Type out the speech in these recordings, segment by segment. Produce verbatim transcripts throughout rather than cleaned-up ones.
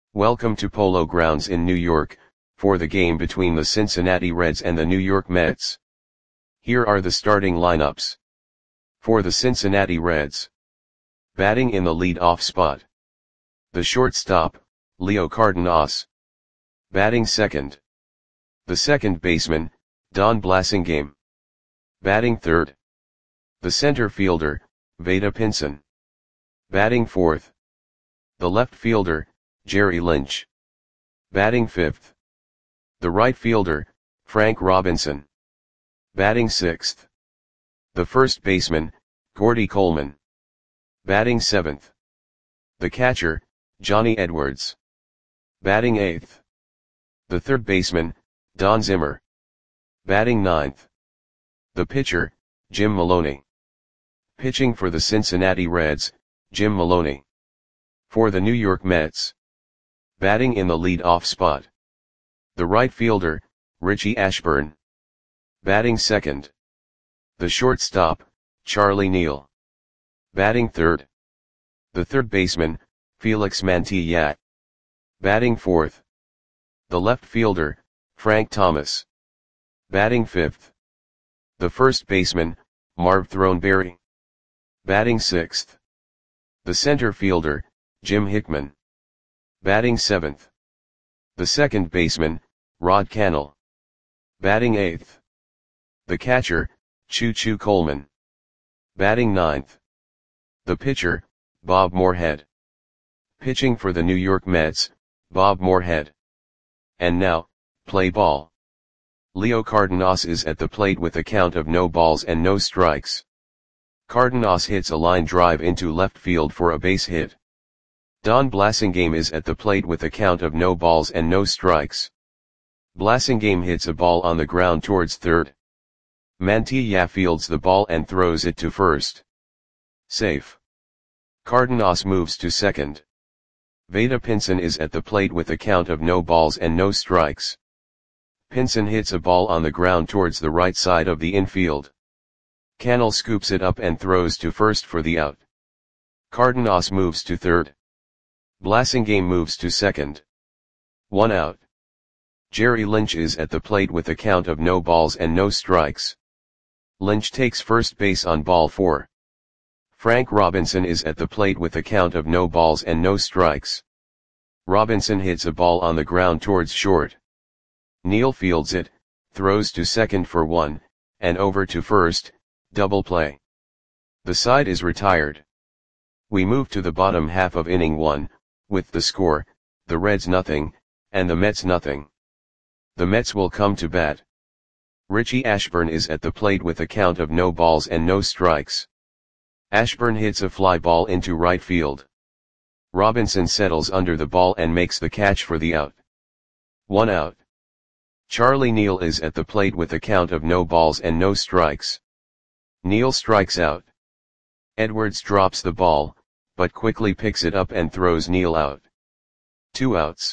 Welcome to Polo Grounds in New York, for the game between the Cincinnati Reds and the New York Mets. Here are the starting lineups. For the Cincinnati Reds. Batting in the lead-off spot. The shortstop, Leo Cardenas. Batting second. The second baseman, Don Blasingame. Batting third. The center fielder, Vada Pinson. Batting fourth. The left fielder, Jerry Lynch. Batting fifth. The right fielder, Frank Robinson. Batting sixth. The first baseman, Gordy Coleman. Batting seventh. The catcher, Johnny Edwards. Batting eighth. The third baseman, Don Zimmer. Batting ninth. The pitcher, Jim Maloney. Pitching for the Cincinnati Reds, Jim Maloney. For the New York Mets. Batting in the lead-off spot. The right fielder, Richie Ashburn. Batting second. The shortstop, Charlie Neal. Batting third. The third baseman, Felix Mantilla. Batting fourth. The left fielder, Frank Thomas. Batting fifth. The first baseman, Marv Throneberry. Batting sixth. The center fielder, Jim Hickman. Batting seventh. The second baseman, Rod Cannell. Batting eighth. The catcher, Choo Choo Coleman. Batting ninth. The pitcher, Bob Moorhead. Pitching for the New York Mets, Bob Moorhead. And now, play ball. Leo Cardenas is at the plate with a count of no balls and no strikes. Cardenas hits a line drive into left field for a base hit. Don Blasingame is at the plate with a count of no balls and no strikes. Blasingame hits a ball on the ground towards third. Mantilla fields the ball and throws it to first. Safe. Cardenas moves to second. Vada Pinson is at the plate with a count of no balls and no strikes. Pinson hits a ball on the ground towards the right side of the infield. Cannell scoops it up and throws to first for the out. Cardenas moves to third. Blasingame moves to second. One out. Jerry Lynch is at the plate with a count of no balls and no strikes. Lynch takes first base on ball four. Frank Robinson is at the plate with a count of no balls and no strikes. Robinson hits a ball on the ground towards short. Neal fields it, throws to second for one, and over to first, double play. The side is retired. We move to the bottom half of inning one, with the score, the Reds nothing, and the Mets nothing. The Mets will come to bat. Richie Ashburn is at the plate with a count of no balls and no strikes. Ashburn hits a fly ball into right field. Robinson settles under the ball and makes the catch for the out. One out. Charlie Neal is at the plate with a count of no balls and no strikes. Neal strikes out. Edwards drops the ball, but quickly picks it up and throws Neal out. Two outs.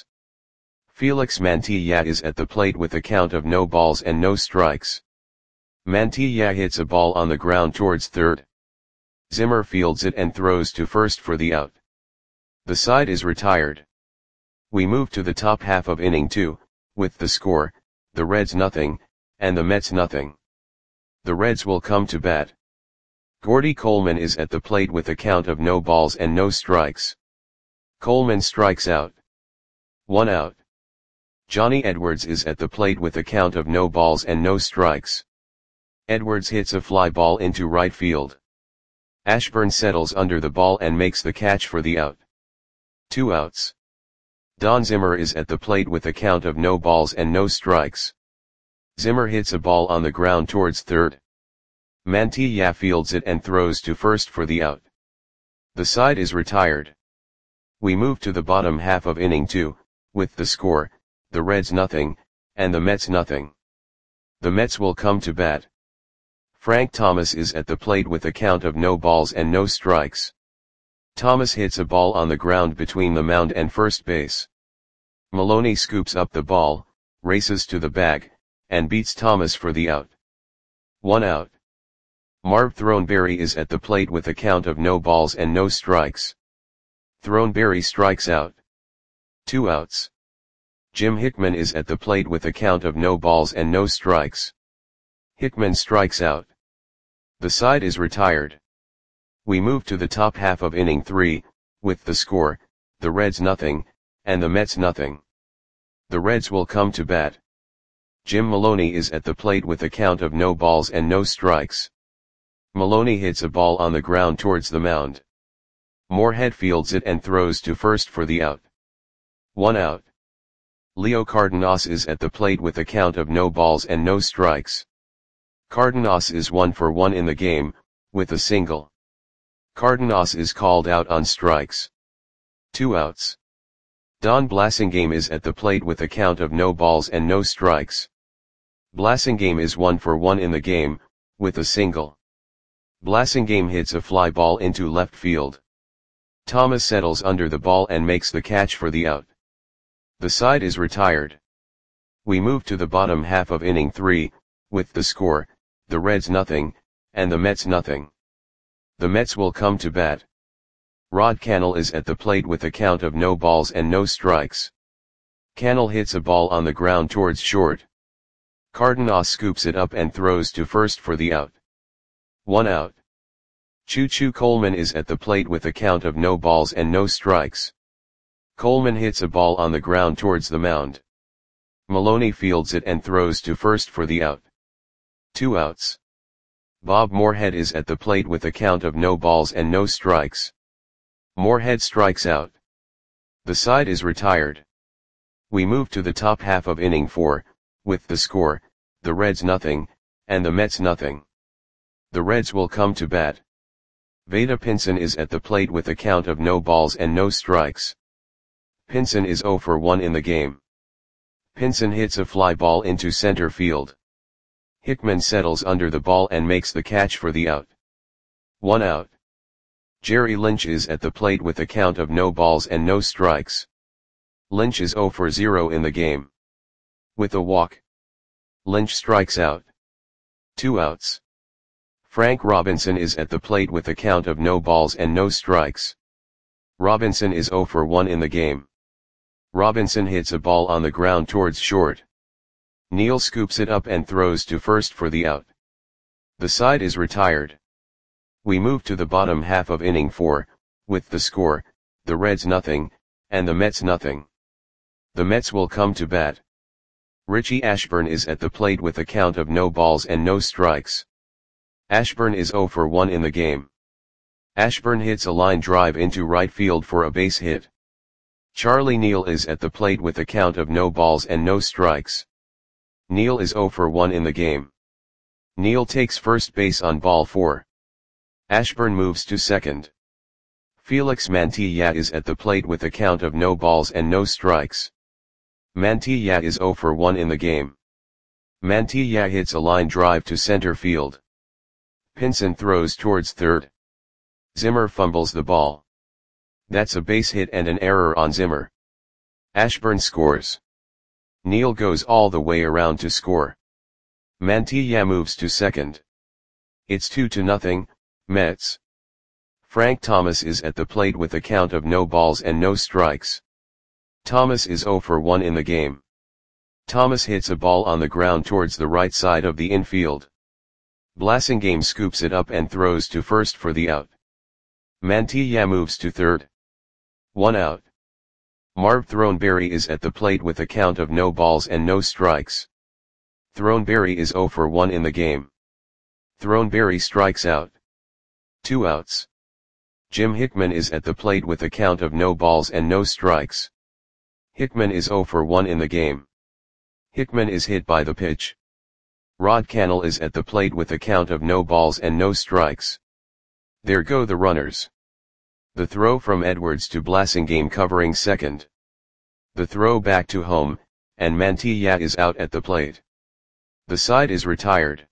Felix Mantilla is at the plate with a count of no balls and no strikes. Mantilla hits a ball on the ground towards third. Zimmer fields it and throws to first for the out. The side is retired. We move to the top half of inning two, with the score, the Reds nothing, and the Mets nothing. The Reds will come to bat. Gordy Coleman is at the plate with a count of no balls and no strikes. Coleman strikes out. One out. Johnny Edwards is at the plate with a count of no balls and no strikes. Edwards hits a fly ball into right field. Ashburn settles under the ball and makes the catch for the out. Two outs. Don Zimmer is at the plate with a count of no balls and no strikes. Zimmer hits a ball on the ground towards third. Mantilla fields it and throws to first for the out. The side is retired. We move to the bottom half of inning two, with the score, the Reds nothing, and the Mets nothing. The Mets will come to bat. Frank Thomas is at the plate with a count of no balls and no strikes. Thomas hits a ball on the ground between the mound and first base. Maloney scoops up the ball, races to the bag, and beats Thomas for the out. One out. Marv Throneberry is at the plate with a count of no balls and no strikes. Throneberry strikes out. Two outs. Jim Hickman is at the plate with a count of no balls and no strikes. Hickman strikes out. The side is retired. We move to the top half of inning three, with the score, the Reds nothing, and the Mets nothing. The Reds will come to bat. Jim Maloney is at the plate with a count of no balls and no strikes. Maloney hits a ball on the ground towards the mound. Moorhead fields it and throws to first for the out. One out. Leo Cardenas is at the plate with a count of no balls and no strikes. Cardenas is one for one in the game, with a single. Cardenas is called out on strikes. Two outs. Don Blasingame is at the plate with a count of no balls and no strikes. Blasingame is one for one in the game, with a single. Blasingame hits a fly ball into left field. Thomas settles under the ball and makes the catch for the out. The side is retired. We move to the bottom half of inning three, with the score, the Reds nothing, and the Mets nothing. The Mets will come to bat. Rod Cannell is at the plate with a count of no balls and no strikes. Cannell hits a ball on the ground towards short. Cardenas scoops it up and throws to first for the out. One out. Choo Choo Coleman is at the plate with a count of no balls and no strikes. Coleman hits a ball on the ground towards the mound. Maloney fields it and throws to first for the out. Two outs. Bob Moorhead is at the plate with a count of no balls and no strikes. Moorhead strikes out. The side is retired. We move to the top half of inning four, with the score, the Reds nothing, and the Mets nothing. The Reds will come to bat. Vada Pinson is at the plate with a count of no balls and no strikes. Pinson is zero for one in the game. Pinson hits a fly ball into center field. Hickman settles under the ball and makes the catch for the out. One out. Jerry Lynch is at the plate with a count of no balls and no strikes. Lynch is zero for zero in the game. With a walk. Lynch strikes out. Two outs. Frank Robinson is at the plate with a count of no balls and no strikes. Robinson is zero for one in the game. Robinson hits a ball on the ground towards short. Neal scoops it up and throws to first for the out. The side is retired. We move to the bottom half of inning four, with the score, the Reds nothing, and the Mets nothing. The Mets will come to bat. Richie Ashburn is at the plate with a count of no balls and no strikes. Ashburn is zero for one in the game. Ashburn hits a line drive into right field for a base hit. Charlie Neal is at the plate with a count of no balls and no strikes. Neal is zero for one in the game. Neal takes first base on ball four. Ashburn moves to second. Felix Mantilla is at the plate with a count of no balls and no strikes. Mantilla is zero for one in the game. Mantilla hits a line drive to center field. Pinson throws towards third. Zimmer fumbles the ball. That's a base hit and an error on Zimmer. Ashburn scores. Neal goes all the way around to score. Mantilla moves to second. It's two to nothing, Mets. Frank Thomas is at the plate with a count of no balls and no strikes. Thomas is zero for one in the game. Thomas hits a ball on the ground towards the right side of the infield. Blasingame scoops it up and throws to first for the out. Mantilla moves to third. One out. Marv Throneberry is at the plate with a count of no balls and no strikes. Throneberry is zero for one in the game. Throneberry strikes out. Two outs. Jim Hickman is at the plate with a count of no balls and no strikes. Hickman is zero for one in the game. Hickman is hit by the pitch. Rod Cannell is at the plate with a count of no balls and no strikes. There go the runners. The throw from Edwards to Blasingame covering second. The throw back to home, and Mantilla is out at the plate. The side is retired.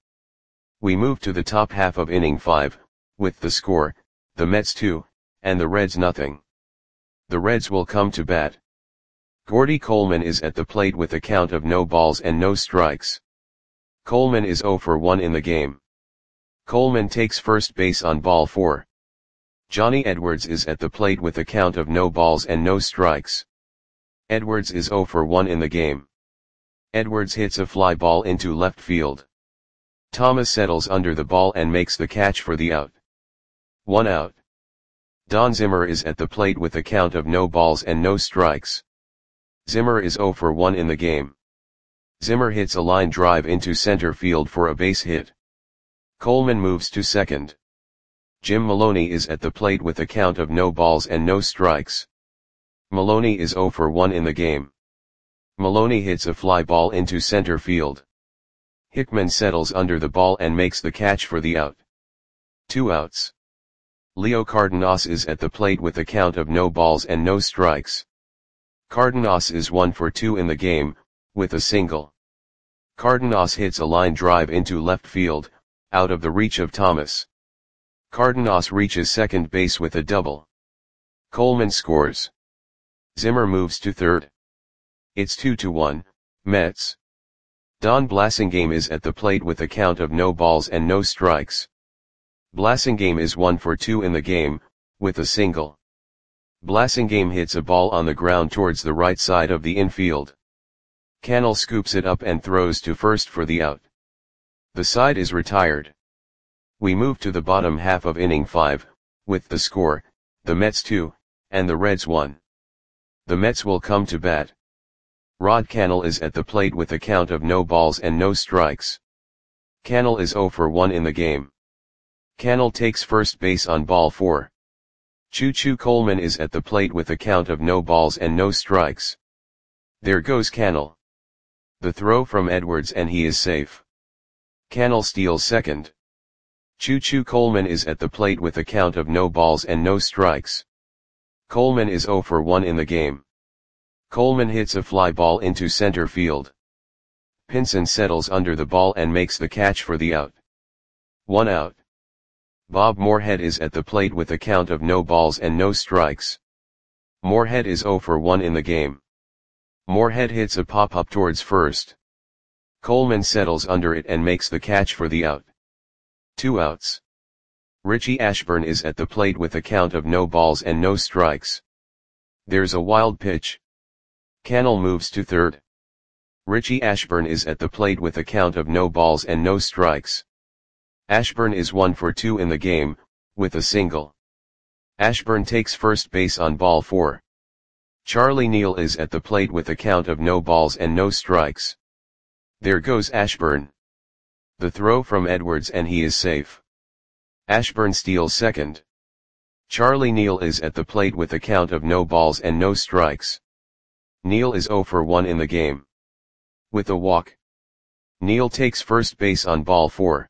We move to the top half of inning five, with the score, the Mets two, and the Reds nothing. The Reds will come to bat. Gordy Coleman is at the plate with a count of no balls and no strikes. Coleman is zero for one in the game. Coleman takes first base on ball four. Johnny Edwards is at the plate with a count of no balls and no strikes. Edwards is zero for one in the game. Edwards hits a fly ball into left field. Thomas settles under the ball and makes the catch for the out. One out. Don Zimmer is at the plate with a count of no balls and no strikes. Zimmer is zero for one in the game. Zimmer hits a line drive into center field for a base hit. Coleman moves to second. Jim Maloney is at the plate with a count of no balls and no strikes. Maloney is zero for one in the game. Maloney hits a fly ball into center field. Hickman settles under the ball and makes the catch for the out. Two outs. Leo Cardenas is at the plate with a count of no balls and no strikes. Cardenas is one for two in the game, with a single. Cardenas hits a line drive into left field, out of the reach of Thomas. Cardenas reaches second base with a double. Coleman scores. Zimmer moves to third. It's two to one, Mets. Don Blasingame is at the plate with a count of no balls and no strikes. Blasingame is one for two in the game, with a single. Blasingame hits a ball on the ground towards the right side of the infield. Cannell scoops it up and throws to first for the out. The side is retired. We move to the bottom half of inning five, with the score, the Mets two, and the Reds one. The Mets will come to bat. Rod Cannell is at the plate with a count of no balls and no strikes. Cannell is zero for one in the game. Cannell takes first base on ball four. Choo Choo Coleman is at the plate with a count of no balls and no strikes. There goes Cannell. The throw from Edwards and he is safe. Cannell steals second. Choo Choo Coleman is at the plate with a count of no balls and no strikes. Coleman is zero for one in the game. Coleman hits a fly ball into center field. Pinson settles under the ball and makes the catch for the out. One out. Bob Moorhead is at the plate with a count of no balls and no strikes. Moorhead is zero for one in the game. Moorhead hits a pop-up towards first. Coleman settles under it and makes the catch for the out. Two outs. Richie Ashburn is at the plate with a count of no balls and no strikes. There's a wild pitch. Cannell moves to third. Richie Ashburn is at the plate with a count of no balls and no strikes. Ashburn is one for two in the game, with a single. Ashburn takes first base on ball four. Charlie Neal is at the plate with a count of no balls and no strikes. There goes Ashburn. The throw from Edwards and he is safe. Ashburn steals second. Charlie Neal is at the plate with a count of no balls and no strikes. Neal is zero for one in the game. With a walk. Neal takes first base on ball four.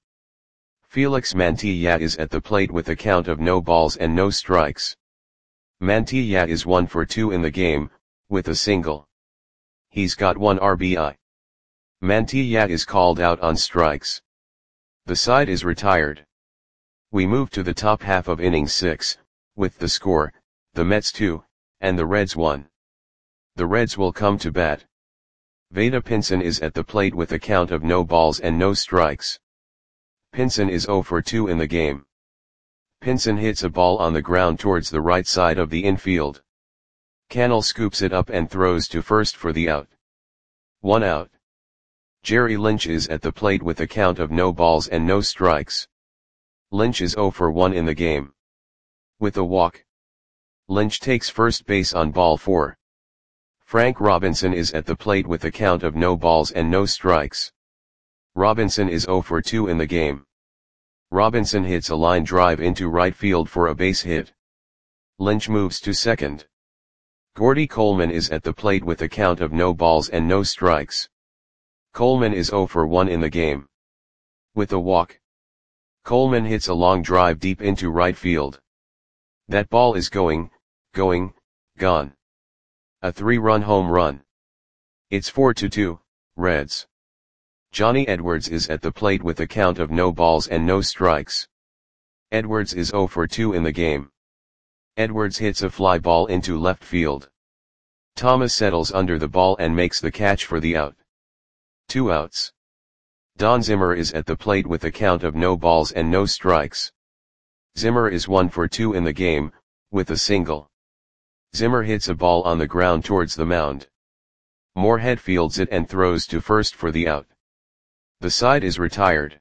Felix Mantilla is at the plate with a count of no balls and no strikes. Mantilla is one for two in the game, with a single. He's got one R B I. Mantilla is called out on strikes. The side is retired. We move to the top half of inning six, with the score, the Mets two, and the Reds one. The Reds will come to bat. Vada Pinson is at the plate with a count of no balls and no strikes. Pinson is zero for two in the game. Pinson hits a ball on the ground towards the right side of the infield. Cannell scoops it up and throws to first for the out. One out. Jerry Lynch is at the plate with a count of no balls and no strikes. Lynch is zero for one in the game. With a walk. Lynch takes first base on ball four. Frank Robinson is at the plate with a count of no balls and no strikes. Robinson is zero for two in the game. Robinson hits a line drive into right field for a base hit. Lynch moves to second. Gordy Coleman is at the plate with a count of no balls and no strikes. Coleman is zero for one in the game. With a walk. Coleman hits a long drive deep into right field. That ball is going, going, gone. A three-run home run. It's four to two, Reds. Johnny Edwards is at the plate with a count of no balls and no strikes. Edwards is zero for two in the game. Edwards hits a fly ball into left field. Thomas settles under the ball and makes the catch for the out. Two outs. Don Zimmer is at the plate with a count of no balls and no strikes. Zimmer is one for two in the game, with a single. Zimmer hits a ball on the ground towards the mound. Moorhead fields it and throws to first for the out. The side is retired.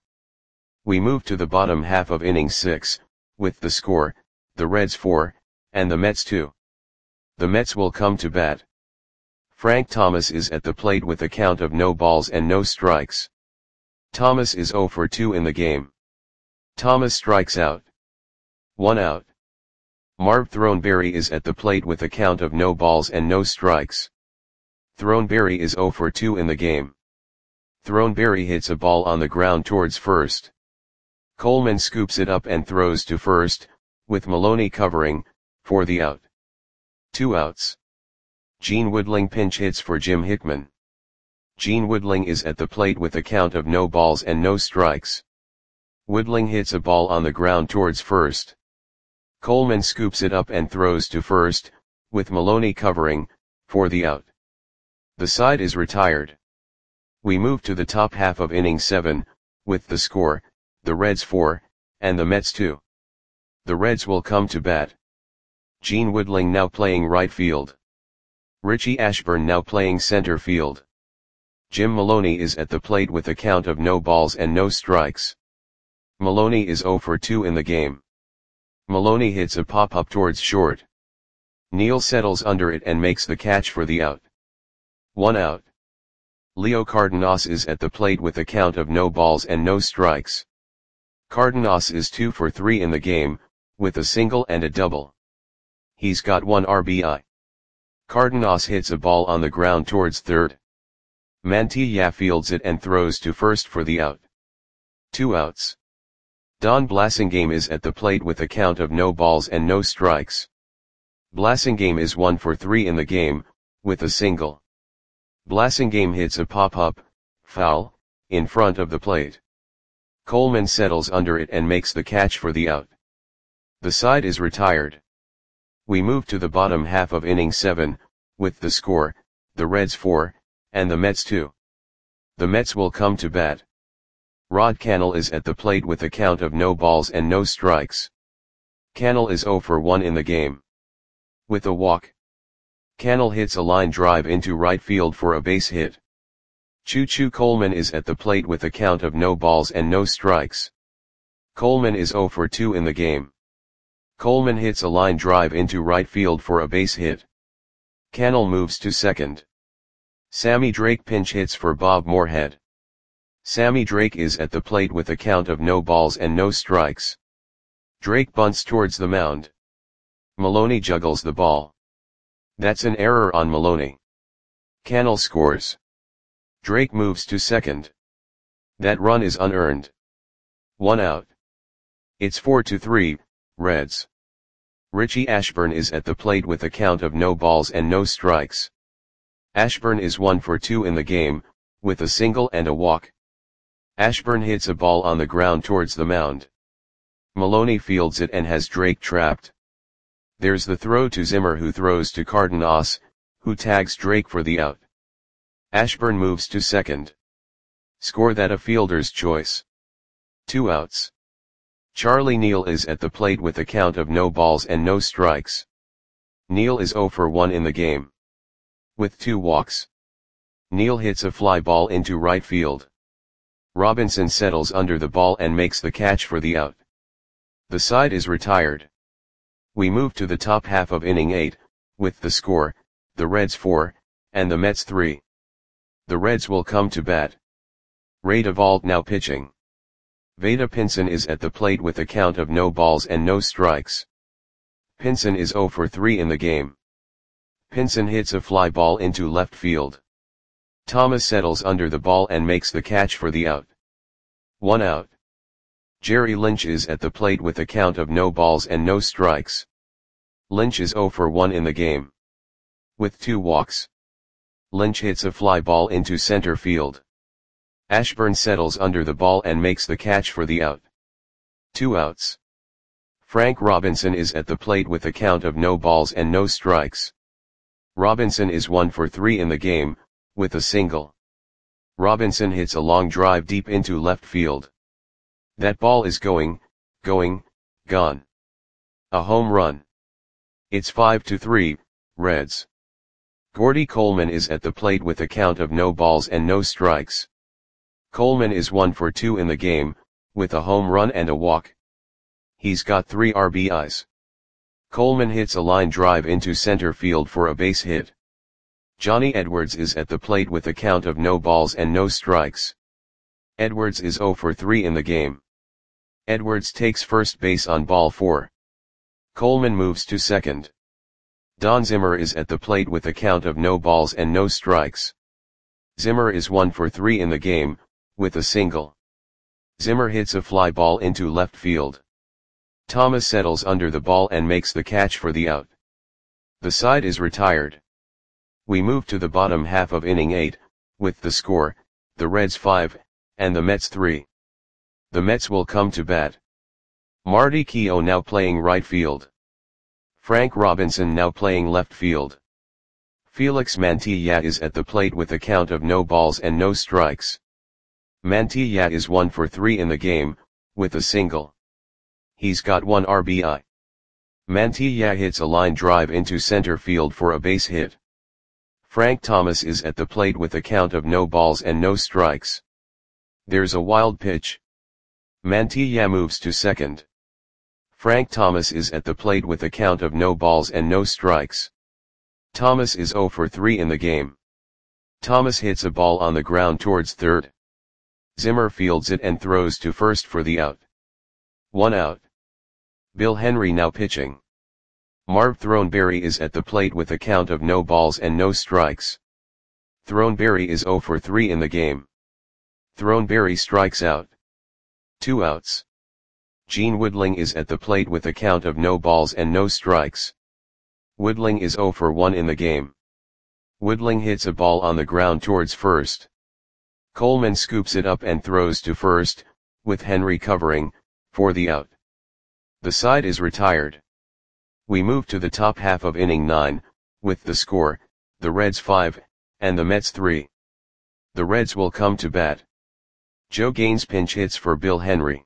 We move to the bottom half of inning six, with the score, the Reds four, and the Mets two. The Mets will come to bat. Frank Thomas is at the plate with a count of no balls and no strikes. Thomas is oh for two in the game. Thomas strikes out. One out. Marv Throneberry is at the plate with a count of no balls and no strikes. Throneberry is oh for two in the game. Throneberry hits a ball on the ground towards first. Coleman scoops it up and throws to first, with Maloney covering, for the out. Two outs. Gene Woodling pinch hits for Jim Hickman. Gene Woodling is at the plate with a count of no balls and no strikes. Woodling hits a ball on the ground towards first. Coleman scoops it up and throws to first, with Maloney covering, for the out. The side is retired. We move to the top half of inning seven, with the score, the Reds four, and the Mets two. The Reds will come to bat. Gene Woodling now playing right field. Richie Ashburn now playing center field. Jim Maloney is at the plate with a count of no balls and no strikes. Maloney is oh for two in the game. Maloney hits a pop-up towards short. Neal settles under it and makes the catch for the out. One out. Leo Cardenas is at the plate with a count of no balls and no strikes. Cardenas is two for three in the game, with a single and a double. He's got one R B I. Cardenas hits a ball on the ground towards third. Mantilla fields it and throws to first for the out. Two outs. Don Blasingame is at the plate with a count of no balls and no strikes. Blasingame is one for three in the game, with a single. Blasingame hits a pop-up, foul, in front of the plate. Coleman settles under it and makes the catch for the out. The side is retired. We move to the bottom half of inning seven, with the score, the Reds four, and the Mets two. The Mets will come to bat. Rod Cannell is at the plate with a count of no balls and no strikes. Cannell is oh for one in the game. With a walk. Cannell hits a line drive into right field for a base hit. Choo Choo Coleman is at the plate with a count of no balls and no strikes. Coleman is oh for two in the game. Coleman hits a line drive into right field for a base hit. Cannell moves to second. Sammy Drake pinch hits for Bob Moorhead. Sammy Drake is at the plate with a count of no balls and no strikes. Drake bunts towards the mound. Maloney juggles the ball. That's an error on Maloney. Cannell scores. Drake moves to second. That run is unearned. One out. It's four to three, Reds. Richie Ashburn is at the plate with a count of no balls and no strikes. Ashburn is one for two in the game, with a single and a walk. Ashburn hits a ball on the ground towards the mound. Maloney fields it and has Drake trapped. There's the throw to Zimmer, who throws to Cardenas, who tags Drake for the out. Ashburn moves to second. Score that a fielder's choice. Two outs. Charlie Neal is at the plate with a count of no balls and no strikes. Neal is oh for one in the game. With two walks. Neal hits a fly ball into right field. Robinson settles under the ball and makes the catch for the out. The side is retired. We move to the top half of inning eight, with the score, the Reds four, and the Mets three. The Reds will come to bat. Ray Duvall now pitching. Vada Pinson is at the plate with a count of no balls and no strikes. Pinson is oh for three in the game. Pinson hits a fly ball into left field. Thomas settles under the ball and makes the catch for the out. One out. Jerry Lynch is at the plate with a count of no balls and no strikes. Lynch is oh for one in the game. With two walks. Lynch hits a fly ball into center field. Ashburn settles under the ball and makes the catch for the out. Two outs. Frank Robinson is at the plate with a count of no balls and no strikes. Robinson is one for three in the game, with a single. Robinson hits a long drive deep into left field. That ball is going, going, gone. A home run. It's five to three, Reds. Gordy Coleman is at the plate with a count of no balls and no strikes. Coleman is one for two in the game, with a home run and a walk. He's got three R B Is. Coleman hits a line drive into center field for a base hit. Johnny Edwards is at the plate with a count of no balls and no strikes. Edwards is zero for three in the game. Edwards takes first base on ball four. Coleman moves to second. Don Zimmer is at the plate with a count of no balls and no strikes. Zimmer is one for three in the game, with a single. Zimmer hits a fly ball into left field. Thomas settles under the ball and makes the catch for the out. The side is retired. We move to the bottom half of inning eight, with the score, the Reds five, and the Mets three. The Mets will come to bat. Marty Keough now playing right field. Frank Robinson now playing left field. Felix Mantilla is at the plate with a count of no balls and no strikes. Mantilla is one for three in the game, with a single. He's got one R B I. Mantilla hits a line drive into center field for a base hit. Frank Thomas is at the plate with a count of no balls and no strikes. There's a wild pitch. Mantilla moves to second. Frank Thomas is at the plate with a count of no balls and no strikes. Thomas is zero for three in the game. Thomas hits a ball on the ground towards third. Zimmer fields it and throws to first for the out. One out. Bill Henry now pitching. Marv Throneberry is at the plate with a count of no balls and no strikes. Throneberry is zero for three in the game. Throneberry strikes out. Two outs. Gene Woodling is at the plate with a count of no balls and no strikes. Woodling is zero for one in the game. Woodling hits a ball on the ground towards first. Coleman scoops it up and throws to first, with Henry covering, for the out. The side is retired. We move to the top half of inning nine, with the score, the Reds five, and the Mets three. The Reds will come to bat. Joe Gaines pinch hits for Bill Henry.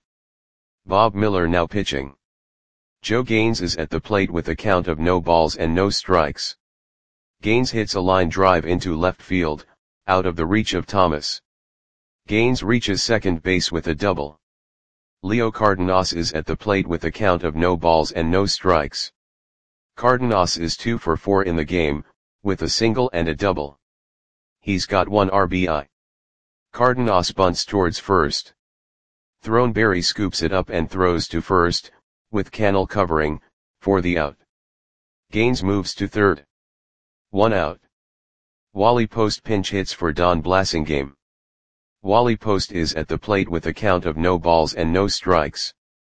Bob Miller now pitching. Joe Gaines is at the plate with a count of no balls and no strikes. Gaines hits a line drive into left field, out of the reach of Thomas. Gaines reaches second base with a double. Leo Cardenas is at the plate with a count of no balls and no strikes. Cardenas is two for four in the game, with a single and a double. He's got one R B I. Cardenas bunts towards first. Throneberry scoops it up and throws to first, with Cannell covering, for the out. Gaines moves to third. One out. Wally Post pinch hits for Don Blasingame. Wally Post is at the plate with a count of no balls and no strikes.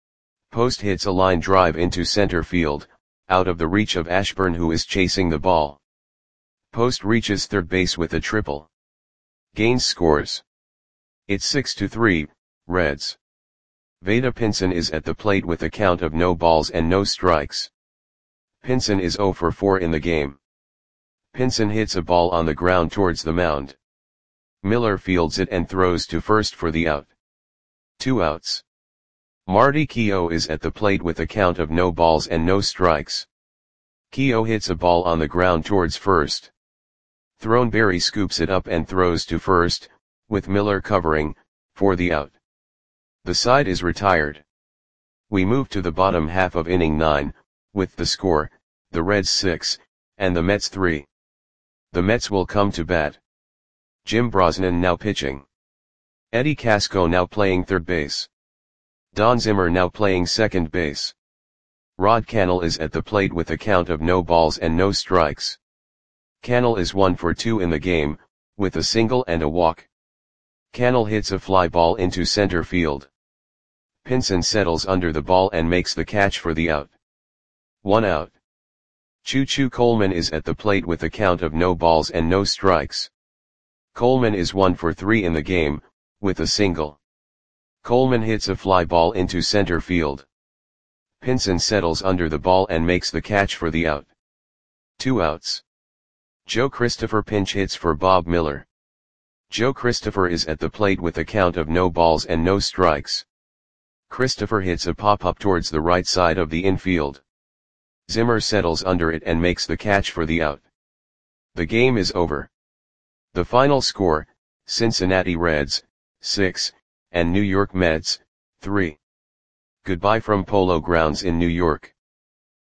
Post hits a line drive into center field, out of the reach of Ashburn, who is chasing the ball. Post reaches third base with a triple. Gaines scores. It's six to three, Reds. Vada Pinson is at the plate with a count of no balls and no strikes. Pinson is zero for four in the game. Pinson hits a ball on the ground towards the mound. Miller fields it and throws to first for the out. Two outs. Marty Keough is at the plate with a count of no balls and no strikes. Keough hits a ball on the ground towards first. Throneberry scoops it up and throws to first, with Miller covering, for the out. The side is retired. We move to the bottom half of inning nine, with the score, the Reds six, and the Mets three. The Mets will come to bat. Jim Brosnan now pitching. Eddie Casco now playing third base. Don Zimmer now playing second base. Rod Cannell is at the plate with a count of no balls and no strikes. Cannell is one for two in the game, with a single and a walk. Cannell hits a fly ball into center field. Pinson settles under the ball and makes the catch for the out. One out. Choo Choo Coleman is at the plate with a count of no balls and no strikes. Coleman is one for three in the game, with a single. Coleman hits a fly ball into center field. Pinson settles under the ball and makes the catch for the out. Two outs. Joe Christopher pinch hits for Bob Miller. Joe Christopher is at the plate with a count of no balls and no strikes. Christopher hits a pop-up towards the right side of the infield. Zimmer settles under it and makes the catch for the out. The game is over. The final score, Cincinnati Reds, six, and New York Mets, three. Goodbye from Polo Grounds in New York.